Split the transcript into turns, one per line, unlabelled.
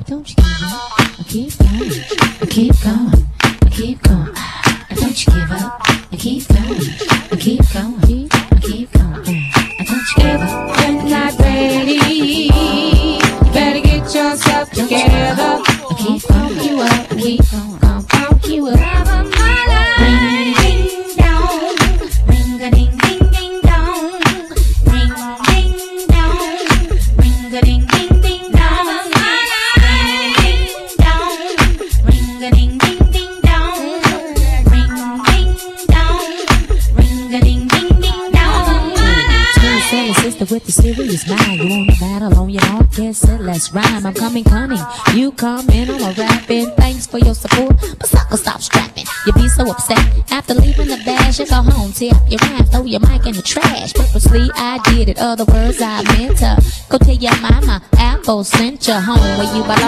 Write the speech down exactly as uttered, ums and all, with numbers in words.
Don't you give up. I keep going. I keep going. I keep going. I don't you give up. I keep going. I keep going. I keep going. I don't you give up.
You're not ready. You better get yourself together.
I keep going. You up. I keep going. I'll pump you up.
Ring ding dong, ring a ding ding ding dong, ring ding dong, ring a ding ding ding dong, ring ding dong, ring a ding ding ding dong, ring ding dong, ring a ding ding ding dong.
Twin silly sister with the serious mind. You wanna battle on your own? Guess it, let's rhyme. I'm coming cunning. You come in, I'm a rapping. Thanks for your support, but sucker, stop strapping. You be so upset after leaving the dash. You go home, tear up your rhyme, throw your mic in the trash. Purposely, I did it. Other words I meant to go tell your mama. Apple sent you home where you belong.